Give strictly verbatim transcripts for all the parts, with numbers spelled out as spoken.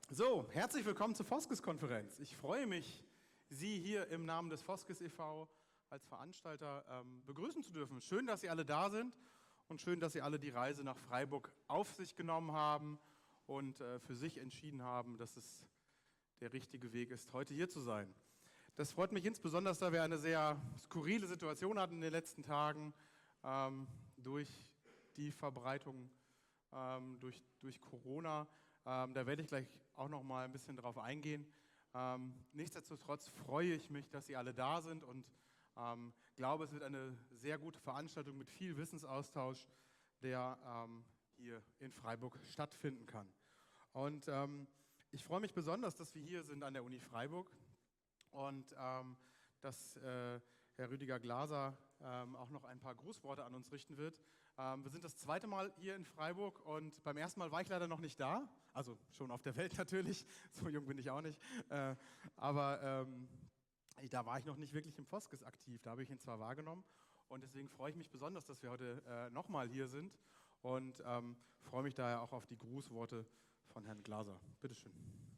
So, herzlich willkommen zur Foskes-Konferenz. Ich freue mich, Sie hier im Namen des Foskes e V als Veranstalter ähm, begrüßen zu dürfen. Schön, dass Sie alle da sind und schön, dass Sie alle die Reise nach Freiburg auf sich genommen haben und äh, für sich entschieden haben, dass es der richtige Weg ist, heute hier zu sein. Das freut mich insbesondere, da wir eine sehr skurrile Situation hatten in den letzten Tagen ähm, durch die Verbreitung ähm, durch, durch Corona. Ähm, da werde ich gleich auch noch mal ein bisschen drauf eingehen. Ähm, nichtsdestotrotz freue ich mich, dass Sie alle da sind und ähm, glaube, es wird eine sehr gute Veranstaltung mit viel Wissensaustausch, der ähm, hier in Freiburg stattfinden kann. Und ähm, ich freue mich besonders, dass wir hier sind an der Uni Freiburg und ähm, dass äh, Herr Rüdiger Glaser ähm, auch noch ein paar Grußworte an uns richten wird. Ähm, wir sind das zweite Mal hier in Freiburg und beim ersten Mal war ich leider noch nicht da, also schon auf der Welt natürlich, so jung bin ich auch nicht, äh, aber ähm, da war ich noch nicht wirklich im Foskes aktiv, da habe ich ihn zwar wahrgenommen und deswegen freue ich mich besonders, dass wir heute äh, nochmal hier sind und ähm, freue mich daher auch auf die Grußworte von Herrn Glaser. Bitte schön.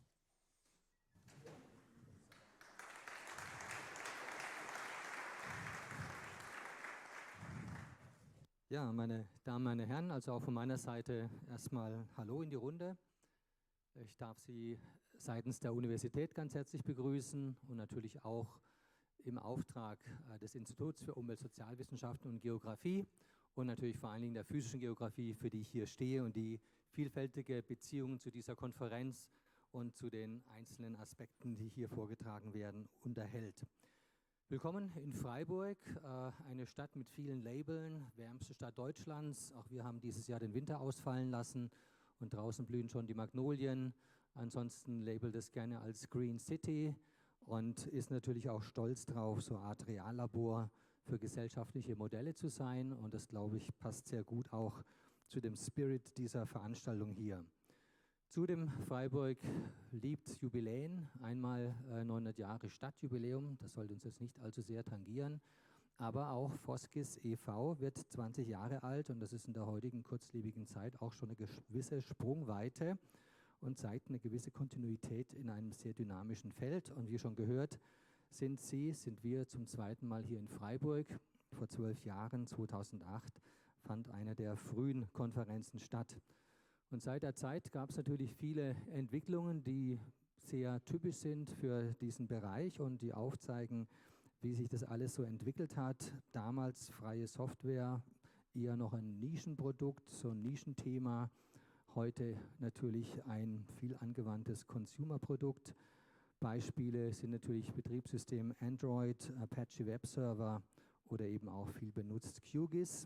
Ja, meine Damen, meine Herren, also auch von meiner Seite erstmal Hallo in die Runde. Ich darf Sie seitens der Universität ganz herzlich begrüßen und natürlich auch im Auftrag des Instituts für Umweltsozialwissenschaften und Geografie und natürlich vor allen Dingen der physischen Geografie, für die ich hier stehe und die vielfältige Beziehungen zu dieser Konferenz und zu den einzelnen Aspekten, die hier vorgetragen werden, unterhält. Willkommen in Freiburg, eine Stadt mit vielen Labeln, wärmste Stadt Deutschlands. Auch wir haben dieses Jahr den Winter ausfallen lassen und draußen blühen schon die Magnolien. Ansonsten labelt es gerne als Green City und ist natürlich auch stolz drauf, so eine Art Reallabor für gesellschaftliche Modelle zu sein. Und das, glaube ich, passt sehr gut auch zu dem Spirit dieser Veranstaltung hier. Zudem Freiburg liebt Jubiläen, einmal äh, neunhundert Jahre Stadtjubiläum, das sollte uns jetzt nicht allzu sehr tangieren, aber auch Foskes e V wird zwanzig Jahre alt und das ist in der heutigen kurzlebigen Zeit auch schon eine gewisse Sprungweite und zeigt eine gewisse Kontinuität in einem sehr dynamischen Feld. Und wie schon gehört, sind Sie, sind wir zum zweiten Mal hier in Freiburg. Vor zwölf Jahren, zweitausendacht, fand eine der frühen Konferenzen statt. Und seit der Zeit gab es natürlich viele Entwicklungen, die sehr typisch sind für diesen Bereich und die aufzeigen, wie sich das alles so entwickelt hat. Damals freie Software, eher noch ein Nischenprodukt, so ein Nischenthema. Heute natürlich ein viel angewandtes Consumer-Produkt. Beispiele sind natürlich Betriebssystem Android, Apache Web Server oder eben auch viel benutzt Q GIS.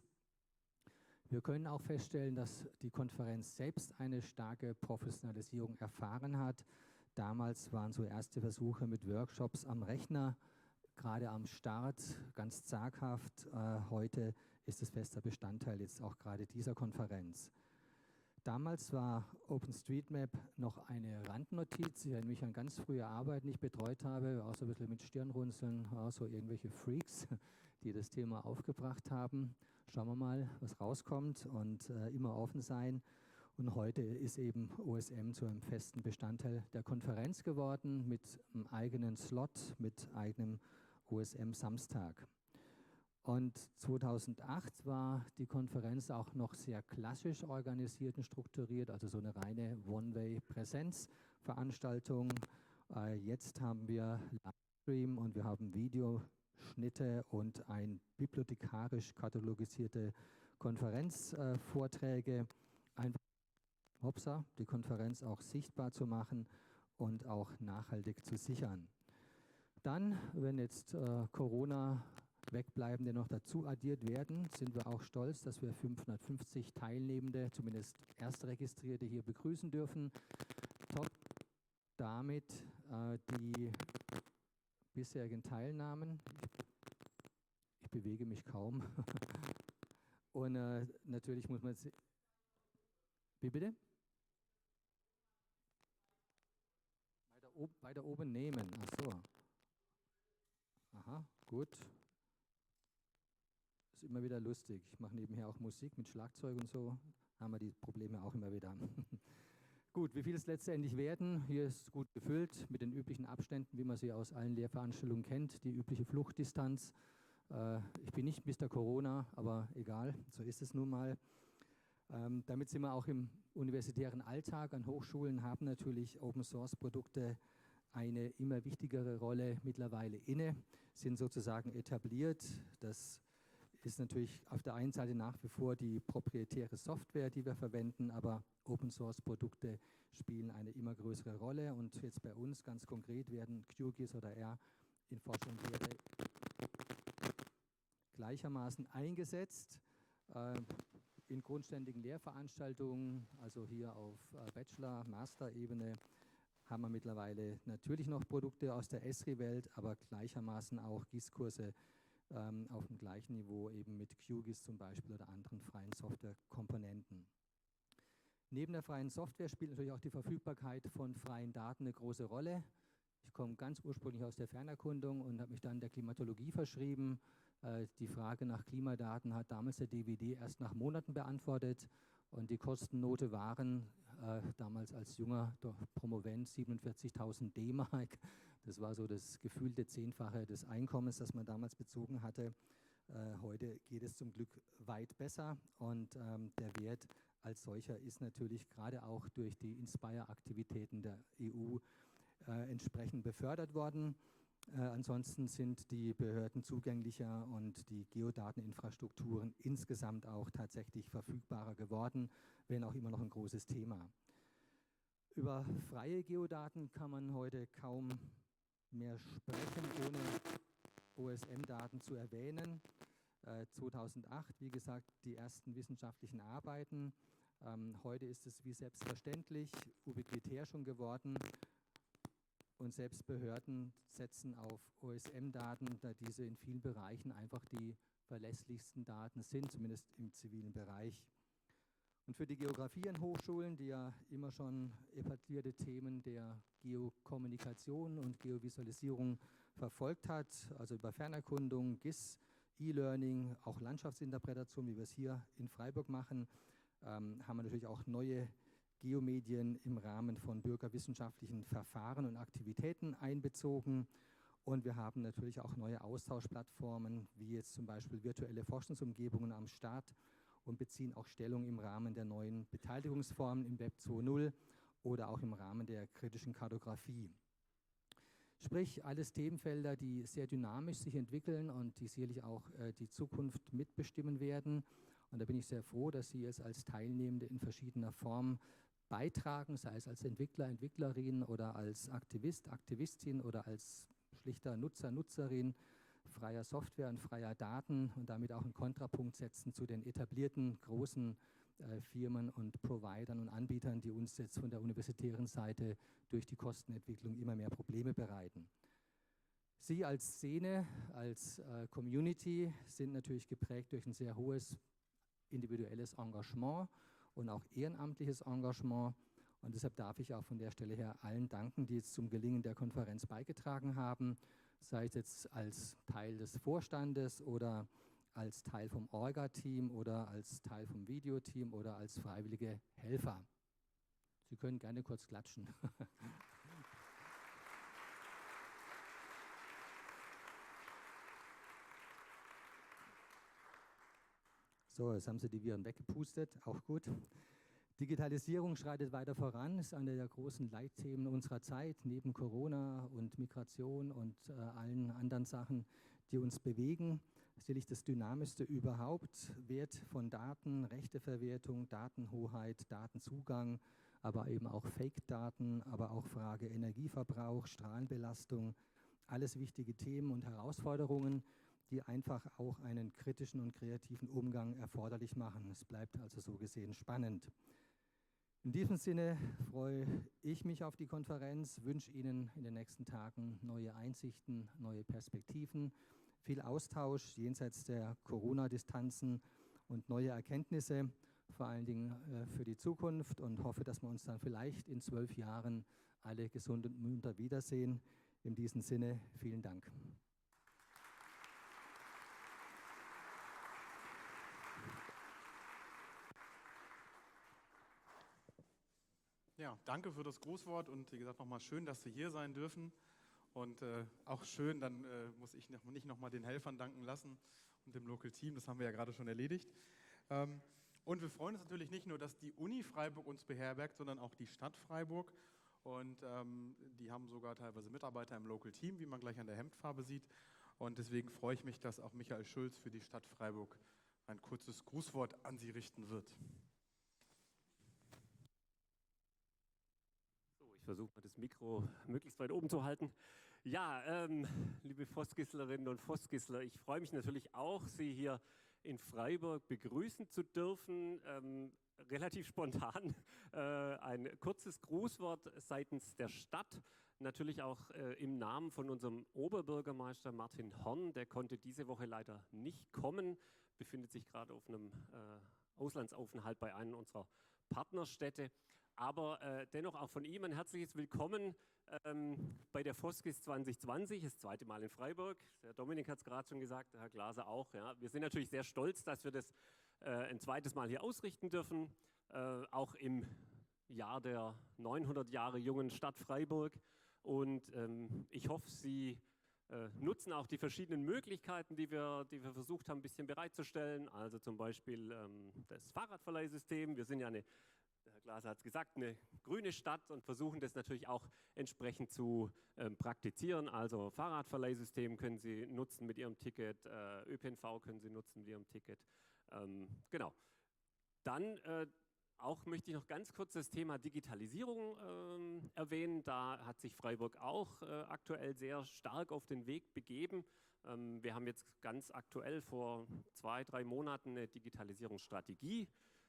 Wir können auch feststellen, dass die Konferenz selbst eine starke Professionalisierung erfahren hat. Damals waren so erste Versuche mit Workshops am Rechner, gerade am Start, ganz zaghaft. Äh, heute ist es fester Bestandteil jetzt auch gerade dieser Konferenz. Damals war OpenStreetMap noch eine Randnotiz. Ich erinnere mich an ganz frühe Arbeit, die ich betreut habe, auch so ein bisschen mit Stirnrunzeln, auch so irgendwelche Freaks, die das Thema aufgebracht haben. Schauen wir mal, was rauskommt und äh, immer offen sein. Und heute ist eben O S M zu einem festen Bestandteil der Konferenz geworden, mit einem eigenen Slot, mit eigenem O S M-Samstag. Und zweitausendacht war die Konferenz auch noch sehr klassisch organisiert und strukturiert, also so eine reine One-Way-Präsenzveranstaltung. Äh, jetzt haben wir Livestream und wir haben Videoschnitte und ein bibliothekarisch katalogisierte Konferenzvorträge. Äh, Einfach, hopsa, die Konferenz auch sichtbar zu machen und auch nachhaltig zu sichern. Dann, wenn jetzt äh, Corona Wegbleibende noch dazu addiert werden, sind wir auch stolz, dass wir fünfhundertfünfzig Teilnehmende, zumindest Erstregistrierte, hier begrüßen dürfen. Top damit äh, die bisherigen Teilnahmen. Ich, ich bewege mich kaum. Und äh, natürlich muss man... Wie bitte? Weiter, ob, weiter oben nehmen. Ach so. Aha, gut. Das ist immer wieder lustig. Ich mache nebenher auch Musik mit Schlagzeug und so. Haben wir die Probleme auch immer wieder. Gut, wie viel es letztendlich werden? Hier ist gut gefüllt mit den üblichen Abständen, wie man sie aus allen Lehrveranstaltungen kennt, die übliche Fluchtdistanz. Äh, ich bin nicht Mister Corona, aber egal, so ist es nun mal. Ähm, damit sind wir auch im universitären Alltag an Hochschulen, haben natürlich Open-Source-Produkte eine immer wichtigere Rolle mittlerweile inne, sind sozusagen etabliert. Das ist natürlich auf der einen Seite nach wie vor die proprietäre Software, die wir verwenden, aber Open-Source-Produkte spielen eine immer größere Rolle. Und jetzt bei uns ganz konkret werden QGIS oder R in Forschung und Lehre gleichermaßen eingesetzt. Äh, in grundständigen Lehrveranstaltungen, also hier auf äh, Bachelor-, Master-Ebene, haben wir mittlerweile natürlich noch Produkte aus der Esri-Welt, aber gleichermaßen auch GIS-Kurse ähm, auf dem gleichen Niveau, eben mit QGIS zum Beispiel oder anderen freien Softwarekomponenten. Neben der freien Software spielt natürlich auch die Verfügbarkeit von freien Daten eine große Rolle. Ich komme ganz ursprünglich aus der Fernerkundung und habe mich dann der Klimatologie verschrieben. Äh, die Frage nach Klimadaten hat damals der D W D erst nach Monaten beantwortet und die Kostennote waren äh, damals als junger Promovent siebenundvierzigtausend D-Mark. Das war so das gefühlte Zehnfache des Einkommens, das man damals bezogen hatte. Äh, heute geht es zum Glück weit besser und ähm, der Wert als solcher ist natürlich gerade auch durch die Inspire-Aktivitäten der E U äh, entsprechend befördert worden. Äh, ansonsten sind die Behörden zugänglicher und die Geodateninfrastrukturen insgesamt auch tatsächlich verfügbarer geworden, wenn auch immer noch ein großes Thema. Über freie Geodaten kann man heute kaum mehr sprechen, ohne O S M-Daten zu erwähnen. Äh, zweitausendacht, wie gesagt, die ersten wissenschaftlichen Arbeiten. Ähm, heute ist es wie selbstverständlich, ubiquitär schon geworden. Und selbst Behörden setzen auf O S M-Daten, da diese in vielen Bereichen einfach die verlässlichsten Daten sind, zumindest im zivilen Bereich. Und für die Geografie an Hochschulen, die ja immer schon etablierte Themen der Geokommunikation und Geovisualisierung verfolgt hat, also über Fernerkundung, GIS, E-Learning, auch Landschaftsinterpretation, wie wir es hier in Freiburg machen, ähm, haben wir natürlich auch neue Geomedien im Rahmen von bürgerwissenschaftlichen Verfahren und Aktivitäten einbezogen. Und wir haben natürlich auch neue Austauschplattformen, wie jetzt zum Beispiel virtuelle Forschungsumgebungen am Start und beziehen auch Stellung im Rahmen der neuen Beteiligungsformen im Web zwei Punkt null oder auch im Rahmen der kritischen Kartografie. Sprich, alles Themenfelder, die sehr dynamisch sich entwickeln und die sicherlich auch äh, die Zukunft mitbestimmen werden. Und da bin ich sehr froh, dass Sie es als Teilnehmende in verschiedener Form beitragen, sei es als Entwickler, Entwicklerin oder als Aktivist, Aktivistin oder als schlichter Nutzer, Nutzerin freier Software und freier Daten und damit auch einen Kontrapunkt setzen zu den etablierten großen äh, Firmen und Providern und Anbietern, die uns jetzt von der universitären Seite durch die Kostenentwicklung immer mehr Probleme bereiten. Sie als Szene, als äh, Community sind natürlich geprägt durch ein sehr hohes individuelles Engagement und auch ehrenamtliches Engagement. Und deshalb darf ich auch von der Stelle her allen danken, die jetzt zum Gelingen der Konferenz beigetragen haben, sei es jetzt als Teil des Vorstandes oder als Teil vom Orga-Team oder als Teil vom Videoteam oder als freiwillige Helfer. Sie können gerne kurz klatschen. So, jetzt haben Sie die Viren weggepustet, auch gut. Digitalisierung schreitet weiter voran, ist eine der großen Leitthemen unserer Zeit, neben Corona und Migration und äh, allen anderen Sachen, die uns bewegen. Sicherlich das Dynamischste überhaupt, Wert von Daten, Rechteverwertung, Datenhoheit, Datenzugang, aber eben auch Fake-Daten, aber auch Frage Energieverbrauch, Strahlenbelastung, alles wichtige Themen und Herausforderungen, die einfach auch einen kritischen und kreativen Umgang erforderlich machen. Es bleibt also so gesehen spannend. In diesem Sinne freue ich mich auf die Konferenz, wünsche Ihnen in den nächsten Tagen neue Einsichten, neue Perspektiven, viel Austausch jenseits der Corona-Distanzen und neue Erkenntnisse, vor allen Dingen äh, für die Zukunft, und hoffe, dass wir uns dann vielleicht in zwölf Jahren alle gesund und munter wiedersehen. In diesem Sinne, vielen Dank. Ja, danke für das Grußwort und wie gesagt nochmal schön, dass wir hier sein dürfen. Und äh, auch schön, dann äh, muss ich noch, nicht nochmal den Helfern danken lassen und dem Local Team, das haben wir ja gerade schon erledigt. Ähm, und wir freuen uns natürlich nicht nur, dass die Uni Freiburg uns beherbergt, sondern auch die Stadt Freiburg. Und ähm, die haben sogar teilweise Mitarbeiter im Local Team, wie man gleich an der Hemdfarbe sieht. Und deswegen freue ich mich, dass auch Michael Schulz für die Stadt Freiburg ein kurzes Grußwort an Sie richten wird. So, ich versuche mal das Mikro möglichst weit oben zu halten. Ja, ähm, liebe Vosgislerinnen und Vosgisler, ich freue mich natürlich auch, Sie hier in Freiburg begrüßen zu dürfen. Ähm, relativ spontan äh, ein kurzes Grußwort seitens der Stadt, natürlich auch äh, im Namen von unserem Oberbürgermeister Martin Horn. Der konnte diese Woche leider nicht kommen, befindet sich gerade auf einem äh, Auslandsaufenthalt bei einer unserer Partnerstädte. Aber äh, dennoch auch von ihm ein herzliches Willkommen ähm, bei der Vosgis zwanzig zwanzig, das zweite Mal in Freiburg. Der Dominik hat es gerade schon gesagt, der Herr Glaser auch. Ja. Wir sind natürlich sehr stolz, dass wir das äh, ein zweites Mal hier ausrichten dürfen, äh, auch im Jahr der neunhundert Jahre jungen Stadt Freiburg. Und ähm, ich hoffe, Sie äh, nutzen auch die verschiedenen Möglichkeiten, die wir, die wir versucht haben, ein bisschen bereitzustellen. Also zum Beispiel ähm, das Fahrradverleihsystem. Wir sind ja eine Herr Glaser hat es gesagt, eine grüne Stadt und versuchen das natürlich auch entsprechend zu ähm, praktizieren. Also Fahrradverleihsystem können Sie nutzen mit Ihrem Ticket, äh, ÖPNV können Sie nutzen mit Ihrem Ticket. Ähm, genau. Dann äh, auch möchte ich noch ganz kurz das Thema Digitalisierung ähm, erwähnen. Da hat sich Freiburg auch äh, aktuell sehr stark auf den Weg begeben. Ähm, wir haben jetzt ganz aktuell vor zwei, drei Monaten eine Digitalisierungsstrategie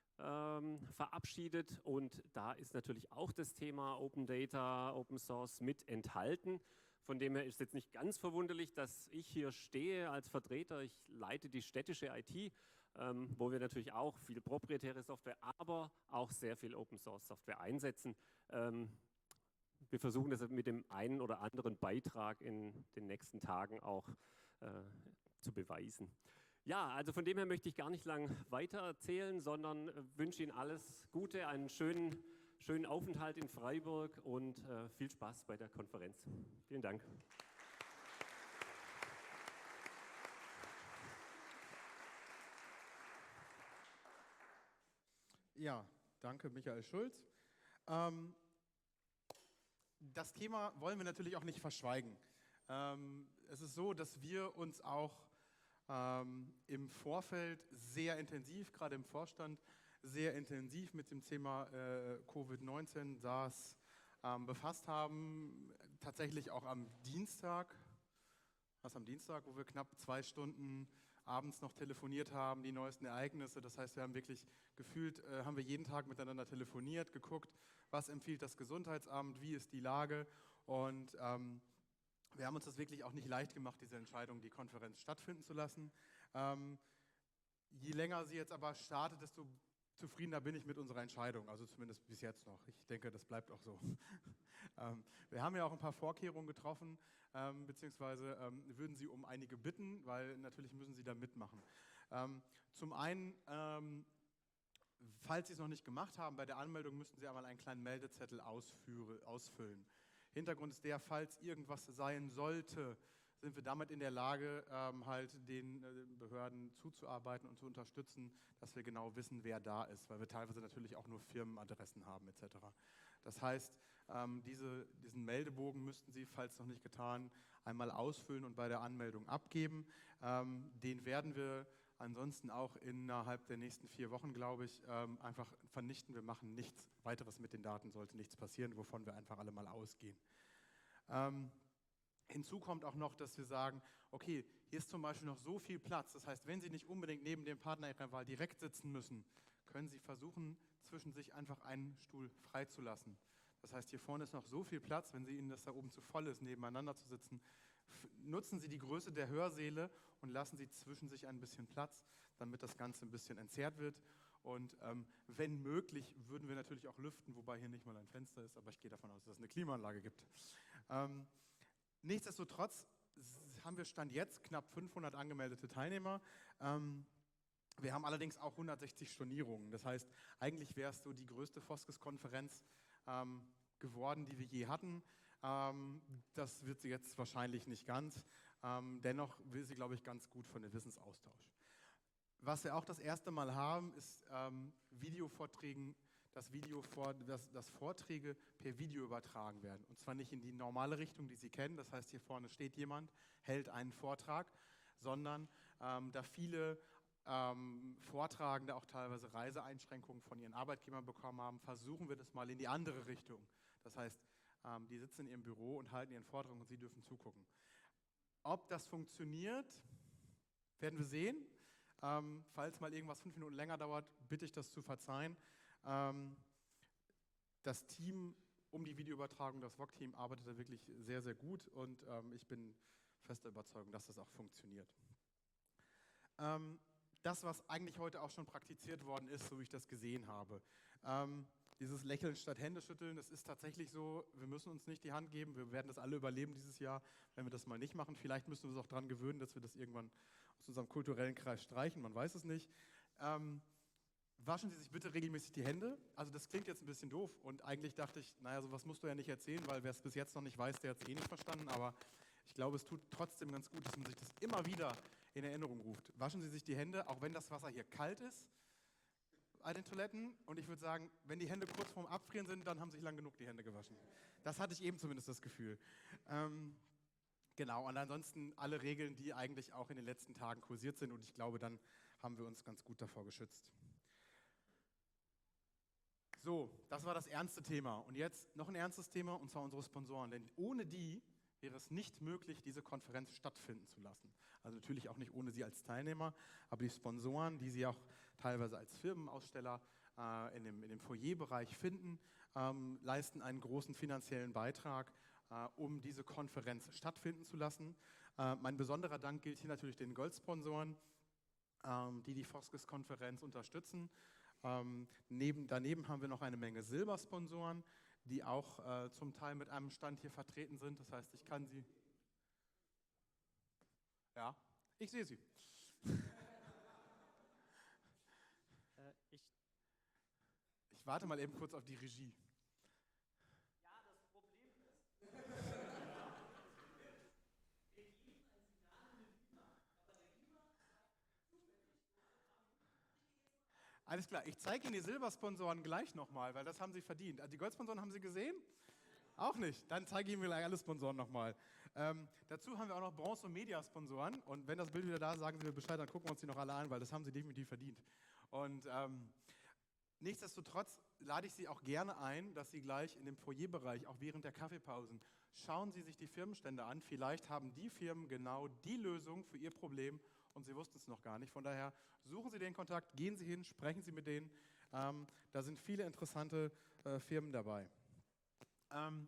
Ähm, verabschiedet und da ist natürlich auch das Thema Open Data, Open Source mit enthalten. Von dem her ist es jetzt nicht ganz verwunderlich, dass ich hier stehe als Vertreter. Ich leite die städtische I T, ähm, wo wir natürlich auch viel proprietäre Software, aber auch sehr viel Open Source Software einsetzen. Ähm, wir versuchen das mit dem einen oder anderen Beitrag in den nächsten Tagen auch äh, zu beweisen. Ja, also von dem her möchte ich gar nicht lang weiter erzählen, sondern wünsche Ihnen alles Gute, einen schönen, schönen Aufenthalt in Freiburg und äh, viel Spaß bei der Konferenz. Vielen Dank. Ja, danke Michael Schulz. Ähm, das Thema wollen wir natürlich auch nicht verschweigen. Ähm, es ist so, dass wir uns auch Ähm, im Vorfeld sehr intensiv, gerade im Vorstand, sehr intensiv mit dem Thema äh, Covid neunzehn, SARS ähm, befasst haben. Tatsächlich auch am Dienstag, was am Dienstag, wo wir knapp zwei Stunden abends noch telefoniert haben, die neuesten Ereignisse. Das heißt, wir haben wirklich gefühlt, äh, haben wir jeden Tag miteinander telefoniert, geguckt, was empfiehlt das Gesundheitsamt, wie ist die Lage und ähm, wir haben uns das wirklich auch nicht leicht gemacht, diese Entscheidung, die Konferenz stattfinden zu lassen. Ähm, je länger sie jetzt aber startet, desto zufriedener bin ich mit unserer Entscheidung, also zumindest bis jetzt noch. Ich denke, das bleibt auch so. ähm, wir haben ja auch ein paar Vorkehrungen getroffen, ähm, beziehungsweise ähm, würden Sie um einige bitten, weil natürlich müssen Sie da mitmachen. Ähm, zum einen, ähm, falls Sie es noch nicht gemacht haben, bei der Anmeldung müssten Sie einmal einen kleinen Meldezettel ausführen, ausfüllen. Hintergrund ist der, falls irgendwas sein sollte, sind wir damit in der Lage, ähm, halt den äh, Behörden zuzuarbeiten und zu unterstützen, dass wir genau wissen, wer da ist, weil wir teilweise natürlich auch nur Firmenadressen haben et cetera. Das heißt, ähm, diese, diesen Meldebogen müssten Sie, falls noch nicht getan, einmal ausfüllen und bei der Anmeldung abgeben. Ähm, den werden wir ansonsten auch innerhalb der nächsten vier Wochen, glaube ich, ähm, einfach vernichten. Wir machen nichts weiteres mit den Daten, sollte nichts passieren, wovon wir einfach alle mal ausgehen. Ähm, hinzu kommt auch noch, dass wir sagen, okay, hier ist zum Beispiel noch so viel Platz. Das heißt, wenn Sie nicht unbedingt neben dem Partner Ihrer Wahl direkt sitzen müssen, können Sie versuchen, zwischen sich einfach einen Stuhl freizulassen. Das heißt, hier vorne ist noch so viel Platz, wenn Sie Ihnen das da oben zu voll ist, nebeneinander zu sitzen, nutzen Sie die Größe der Hörsäle und lassen Sie zwischen sich ein bisschen Platz, damit das Ganze ein bisschen entzerrt wird. Und ähm, wenn möglich, würden wir natürlich auch lüften, wobei hier nicht mal ein Fenster ist, aber ich gehe davon aus, dass es eine Klimaanlage gibt. Ähm, nichtsdestotrotz haben wir Stand jetzt knapp fünfhundert angemeldete Teilnehmer. Ähm, wir haben allerdings auch hundertsechzig Stornierungen. Das heißt, eigentlich wäre es so die größte Vosgis-Konferenz ähm, geworden, die wir je hatten. Ähm, das wird sie jetzt wahrscheinlich nicht ganz. Ähm, dennoch will sie, glaube ich, ganz gut für den Wissensaustausch. Was wir auch das erste Mal haben, ist ähm, Videovorträgen, das Video vor, dass, dass Vorträge per Video übertragen werden. Und zwar nicht in die normale Richtung, die Sie kennen. Das heißt, hier vorne steht jemand, hält einen Vortrag, sondern ähm, da viele ähm, Vortragende auch teilweise Reiseeinschränkungen von ihren Arbeitgebern bekommen haben, versuchen wir das mal in die andere Richtung. Das heißt, ähm, die sitzen in ihrem Büro und halten ihren Vortrag und Sie dürfen zugucken. Ob das funktioniert, werden wir sehen. Ähm, falls mal irgendwas fünf Minuten länger dauert, bitte ich das zu verzeihen. Ähm, das Team um die Videoübertragung, das V O G-Team, arbeitet da wirklich sehr, sehr gut und ähm, ich bin fester Überzeugung, dass das auch funktioniert. Ähm, das, was eigentlich heute auch schon praktiziert worden ist, so wie ich das gesehen habe, ähm, dieses Lächeln statt Händeschütteln, das ist tatsächlich so, wir müssen uns nicht die Hand geben, wir werden das alle überleben dieses Jahr, wenn wir das mal nicht machen. Vielleicht müssen wir uns auch daran gewöhnen, dass wir das irgendwann aus unserem kulturellen Kreis streichen, man weiß es nicht. Ähm, waschen Sie sich bitte regelmäßig die Hände. Also das klingt jetzt ein bisschen doof und eigentlich dachte ich, naja, sowas musst du ja nicht erzählen, weil wer es bis jetzt noch nicht weiß, der hat es eh nicht verstanden, aber ich glaube, es tut trotzdem ganz gut, dass man sich das immer wieder in Erinnerung ruft. Waschen Sie sich die Hände, auch wenn das Wasser hier kalt ist, bei den Toiletten. Und ich würde sagen, wenn die Hände kurz vorm Abfrieren sind, dann haben sich lang genug die Hände gewaschen. Das hatte ich eben zumindest das Gefühl. Ähm, genau, und ansonsten alle Regeln, die eigentlich auch in den letzten Tagen kursiert sind. Und ich glaube, dann haben wir uns ganz gut davor geschützt. So, das war das ernste Thema. Und jetzt noch ein ernstes Thema, und zwar unsere Sponsoren. Denn ohne die wäre es nicht möglich, diese Konferenz stattfinden zu lassen. Also natürlich auch nicht ohne Sie als Teilnehmer, aber die Sponsoren, die Sie auch teilweise als Firmenaussteller äh, in, dem, in dem Foyerbereich finden, ähm, leisten einen großen finanziellen Beitrag, äh, um diese Konferenz stattfinden zu lassen. Äh, mein besonderer Dank gilt hier natürlich den Goldsponsoren, ähm, die die Foskes-Konferenz unterstützen. Ähm, neben, daneben haben wir noch eine Menge Silbersponsoren, die auch äh, zum Teil mit einem Stand hier vertreten sind. Das heißt, ich kann sie... Ja, ich sehe sie. Äh, ich, ich warte mal eben kurz auf die Regie. ja, das Problem ist... Alles klar, ich zeige Ihnen die Silbersponsoren gleich nochmal, weil das haben Sie verdient. Die Goldsponsoren haben Sie gesehen? Auch nicht. Dann zeige ich Ihnen gleich alle Sponsoren nochmal. Ähm, dazu haben wir auch noch Bronze- und Media-Sponsoren. Und wenn das Bild wieder da ist, sagen Sie mir Bescheid, dann gucken wir uns die noch alle an, weil das haben Sie definitiv verdient. Und ähm, nichtsdestotrotz lade ich Sie auch gerne ein, dass Sie gleich in dem Foyerbereich, auch während der Kaffeepausen, schauen Sie sich die Firmenstände an. Vielleicht haben die Firmen genau die Lösung für Ihr Problem und Sie wussten es noch gar nicht. Von daher suchen Sie den Kontakt, gehen Sie hin, sprechen Sie mit denen. Ähm, da sind viele interessante äh, Firmen dabei. Ähm,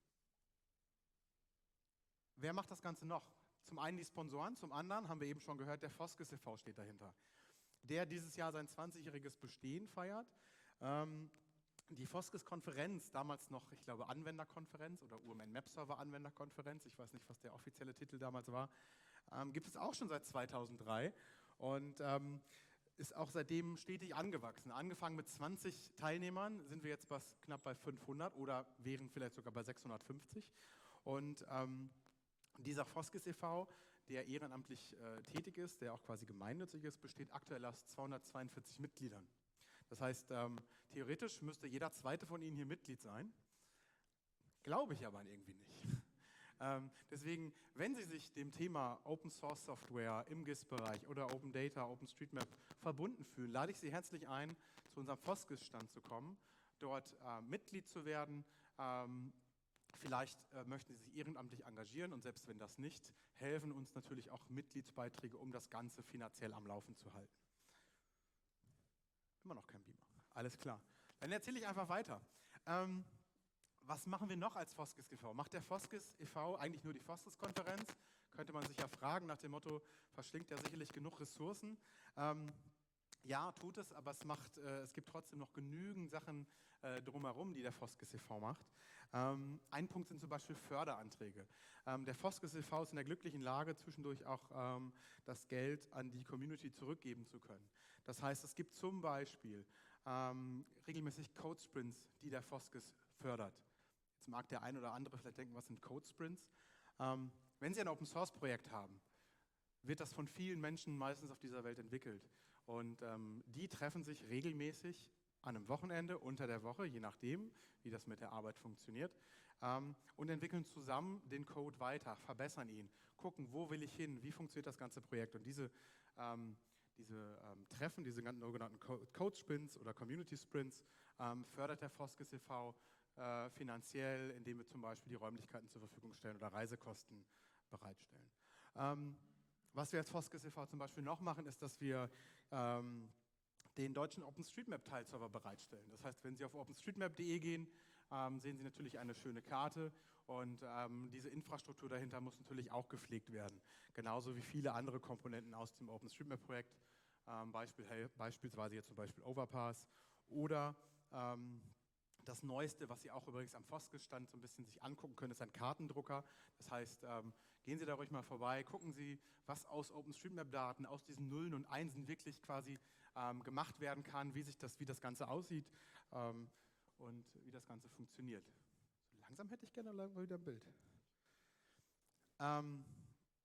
wer macht das Ganze noch? Zum einen die Sponsoren, zum anderen haben wir eben schon gehört, der Foskes e V steht dahinter, der dieses Jahr sein zwanzigjähriges Bestehen feiert. Ähm, die Foskes-Konferenz, damals noch, ich glaube, Anwenderkonferenz oder U M N Map Server Anwenderkonferenz, ich weiß nicht, was der offizielle Titel damals war, ähm, gibt es auch schon seit zweitausenddrei und ähm, ist auch seitdem stetig angewachsen. Angefangen mit zwanzig Teilnehmern sind wir jetzt bei, knapp bei fünfhundert oder wären vielleicht sogar bei sechshundertfünfzig. Und ähm, dieser Foskes e V, der ehrenamtlich äh, tätig ist, der auch quasi gemeinnützig ist, besteht aktuell aus zweihundertzweiundvierzig Mitgliedern. Das heißt, ähm, theoretisch müsste jeder zweite von Ihnen hier Mitglied sein. Glaube ich aber irgendwie nicht. Ähm, deswegen, wenn Sie sich dem Thema Open Source Software im G I S-Bereich oder Open Data, OpenStreetMap verbunden fühlen, lade ich Sie herzlich ein, zu unserem Foskes-Stand zu kommen, dort äh, Mitglied zu werden. Ähm, vielleicht äh, möchten Sie sich ehrenamtlich engagieren und selbst wenn das nicht, helfen uns natürlich auch Mitgliedsbeiträge, um das Ganze finanziell am Laufen zu halten. Immer noch kein Beamer. Alles klar. Dann erzähle ich einfach weiter. Ähm, Was machen wir noch als Foskes e V? Macht der Foskes e V eigentlich nur die Foskes-Konferenz? Könnte man sich ja fragen nach dem Motto, verschlingt ja sicherlich genug Ressourcen. Ähm, ja, tut es, aber es, macht, äh, es gibt trotzdem noch genügend Sachen äh, drumherum, die der Foskes e V macht. Ähm, ein Punkt sind zum Beispiel Förderanträge. Ähm, der Foskes e V ist in der glücklichen Lage, zwischendurch auch ähm, das Geld an die Community zurückgeben zu können. Das heißt, es gibt zum Beispiel ähm, regelmäßig Code-Sprints, die der Foskes fördert. Jetzt mag der ein oder andere vielleicht denken, was sind Code Sprints? Ähm, wenn Sie ein Open-Source-Projekt haben, wird das von vielen Menschen meistens auf dieser Welt entwickelt. Und ähm, die treffen sich regelmäßig an einem Wochenende, unter der Woche, je nachdem, wie das mit der Arbeit funktioniert, ähm, und entwickeln zusammen den Code weiter, verbessern ihn, gucken, wo will ich hin, wie funktioniert das ganze Projekt. Und diese, ähm, diese ähm, Treffen, diese sogenannten Code Sprints oder Community Sprints, ähm, fördert der Foskes e V äh, finanziell, indem wir zum Beispiel die Räumlichkeiten zur Verfügung stellen oder Reisekosten bereitstellen. Ähm, was wir als Foskes e V zum Beispiel noch machen, ist, dass wir ähm, den deutschen OpenStreetMap-Teilserver bereitstellen. Das heißt, wenn Sie auf openstreetmap punkt de gehen, ähm, sehen Sie natürlich eine schöne Karte und ähm, diese Infrastruktur dahinter muss natürlich auch gepflegt werden. Genauso wie viele andere Komponenten aus dem OpenStreetMap-Projekt, ähm, Beispiel, hey, beispielsweise jetzt zum Beispiel Overpass oder ähm, das Neueste, was Sie auch übrigens am Foskes-Stand so ein bisschen sich angucken können, ist ein Kartendrucker. Das heißt, ähm, gehen Sie da ruhig mal vorbei, gucken Sie, was aus OpenStreetMap-Daten, aus diesen Nullen und Einsen wirklich quasi ähm, gemacht werden kann, wie sich das, wie das Ganze aussieht ähm, und wie das Ganze funktioniert. So langsam hätte ich gerne mal wieder ein Bild. Ähm,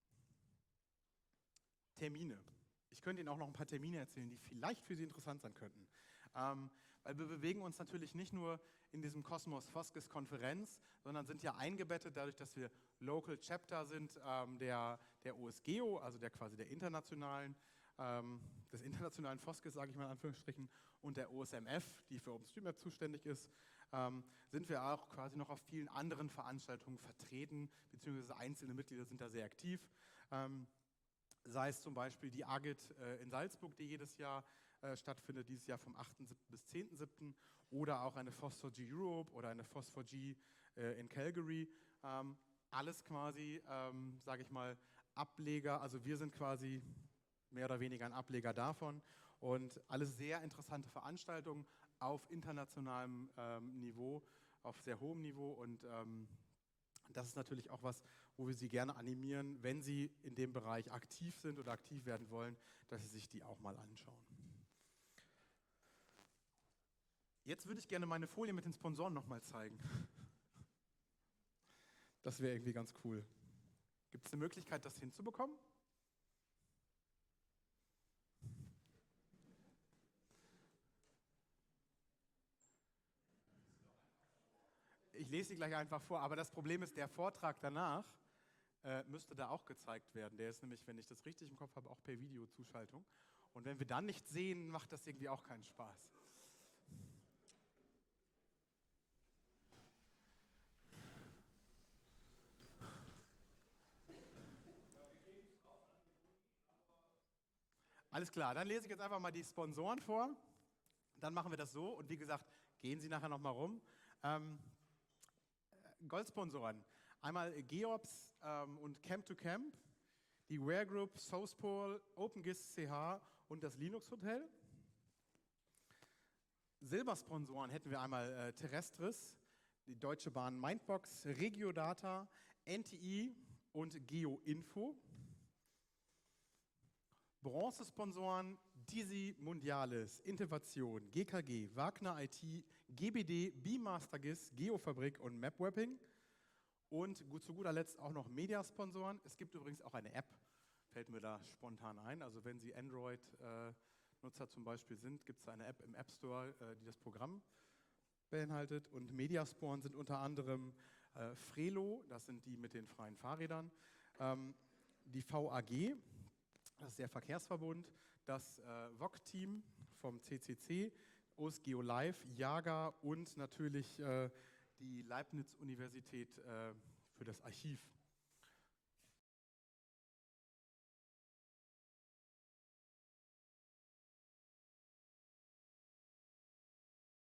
Termine. Ich könnte Ihnen auch noch ein paar Termine erzählen, die vielleicht für Sie interessant sein könnten. Ähm, weil wir bewegen uns natürlich nicht nur in diesem Kosmos Foskes Konferenz, sondern sind ja eingebettet dadurch, dass wir Local Chapter sind ähm, der, der O S G E O, also der quasi der internationalen, ähm, des internationalen Foskes, sage ich mal in Anführungsstrichen, und der O S M F, die für OpenStreetMap zuständig ist, ähm, sind wir auch quasi noch auf vielen anderen Veranstaltungen vertreten, beziehungsweise einzelne Mitglieder sind da sehr aktiv. Ähm, sei es zum Beispiel die Agit äh, in Salzburg, die jedes Jahr äh, stattfindet, dieses Jahr vom achten siebten bis zehnten siebten oder auch eine F O S four G Europe oder eine F O S four G äh, in Calgary. Ähm, alles quasi, ähm, sage ich mal, Ableger, also wir sind quasi mehr oder weniger ein Ableger davon und alles sehr interessante Veranstaltungen auf internationalem ähm, Niveau, auf sehr hohem Niveau und ähm, das ist natürlich auch was, wo wir Sie gerne animieren, wenn Sie in dem Bereich aktiv sind oder aktiv werden wollen, dass Sie sich die auch mal anschauen. Jetzt würde ich gerne meine Folie mit den Sponsoren nochmal zeigen. Das wäre irgendwie ganz cool. Gibt es eine Möglichkeit, das hinzubekommen? Ich lese sie gleich einfach vor, aber das Problem ist, der Vortrag danach äh, müsste da auch gezeigt werden. Der ist nämlich, wenn ich das richtig im Kopf habe, auch per Videozuschaltung. Und wenn wir dann nicht sehen, macht das irgendwie auch keinen Spaß. Alles klar, dann lese ich jetzt einfach mal die Sponsoren vor. Dann machen wir das so und wie gesagt, gehen Sie nachher nochmal rum. Ähm, Goldsponsoren, einmal Geops ähm, und Camp to Camp, die Ware Group, Southpol, OpenGIS C H und das Linux Hotel. Silbersponsoren hätten wir einmal äh, Terrestris, die Deutsche Bahn Mindbox, Regiodata, N T I und GeoInfo. Bronzesponsoren Disi Mundialis, Innovation, G K G, Wagner I T, G B D, BeMasterGIS, Geofabrik und MapWapping. Und gut, zu guter Letzt auch noch Mediasponsoren. Es gibt übrigens auch eine App, fällt mir da spontan ein. Also wenn Sie Android-Nutzer äh, zum Beispiel sind, gibt es eine App im App Store, äh, die das Programm beinhaltet. Und Mediasporen sind unter anderem äh, Frelo, das sind die mit den freien Fahrrädern, ähm, die V A G, das ist der Verkehrsverbund, das äh, V O C-Team vom C C C, O S G E O Live, Jaga und natürlich äh, die Leibniz-Universität äh, für das Archiv.